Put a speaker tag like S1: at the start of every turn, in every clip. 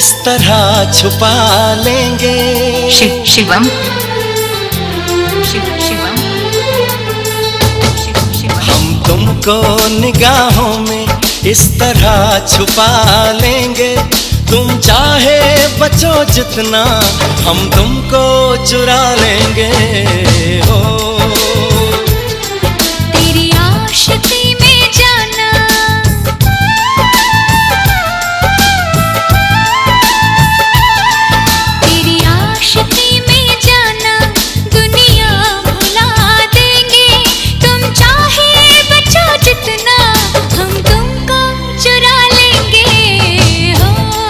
S1: इस तरह छुपा लेंगे।
S2: शिवम
S1: हम तुमको निगाहों में इस तरह छुपा लेंगे। तुम चाहे बचो जितना, हम तुमको चुरा लेंगे। हो
S3: तेरी आशिकी में जाना, तेरी आशिकी में जाना, दुनिया भुला देंगे। तुम चाहे बचो जितना, हम तुमको चुरा लेंगे। हो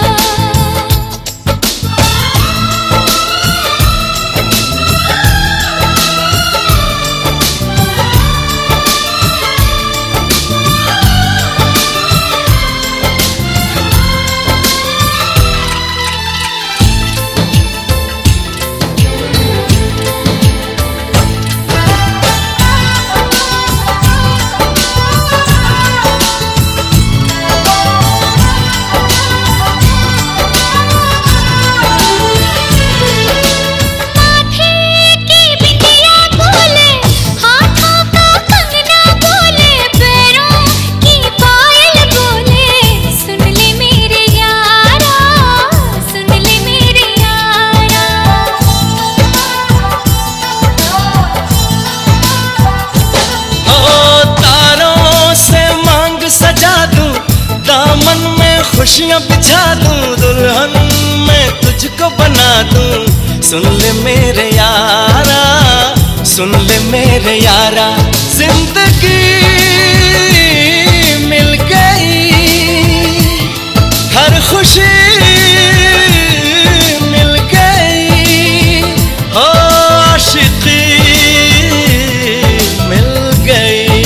S1: खुशियाँ बिछा दूं, दुल्हन मैं तुझको बना दूं। सुन ले मेरे यारा, सुन ले मेरे यारा, जिंदगी मिल गई, हर खुशी मिल गई। हो आशिकी मिल गई।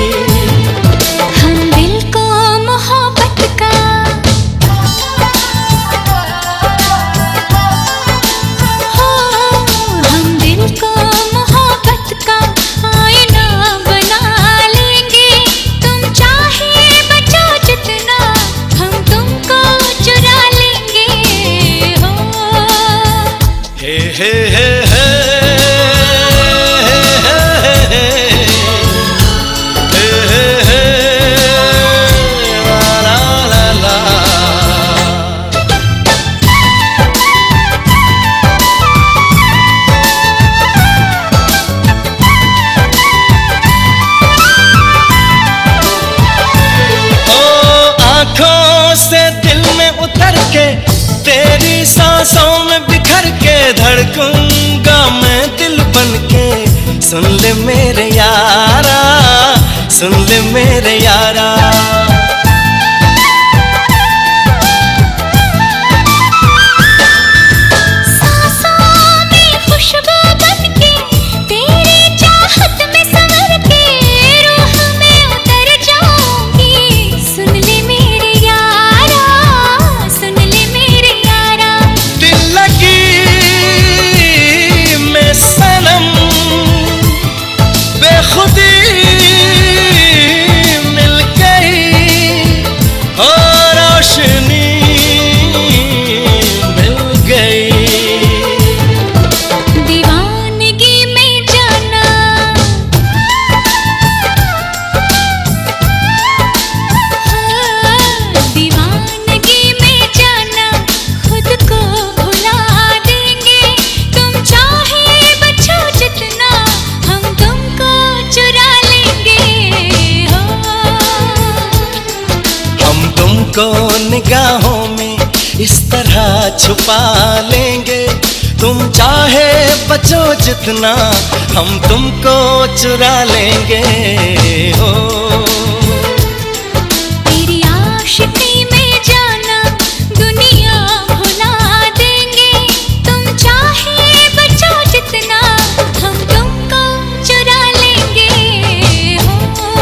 S3: हम दिल को मोहब्बत का, हो हम दिल को मोहब्बत का आईना बना लेंगे। तुम चाहे बचो जितना, हम तुमको चुरा लेंगे। हो
S1: हे हे हे हे से दिल में उतर के, तेरी सांसों में बिखर के, धड़कूंगा मैं दिल बन के। सुन ले मेरे यारा, सुन ले मेरे यारा, को निगाहों में इस तरह छुपा लेंगे। तुम चाहे बचो जितना, हम तुमको चुरा लेंगे। हो
S3: तेरी आशिकी में जाना, दुनिया भुला देंगे। तुम चाहे बचो जितना, हम तुमको चुरा लेंगे। हो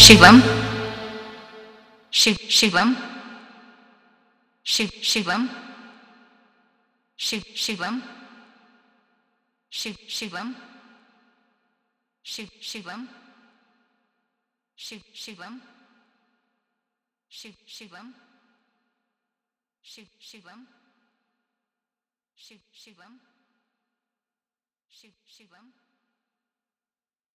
S2: शिवम शिव शिवम शिव शिवम शिव शिवम शिव शिवम शिव शिवम शिव शिवम शिव शिवम शिव शिवम शिव शिवम शिव शिवम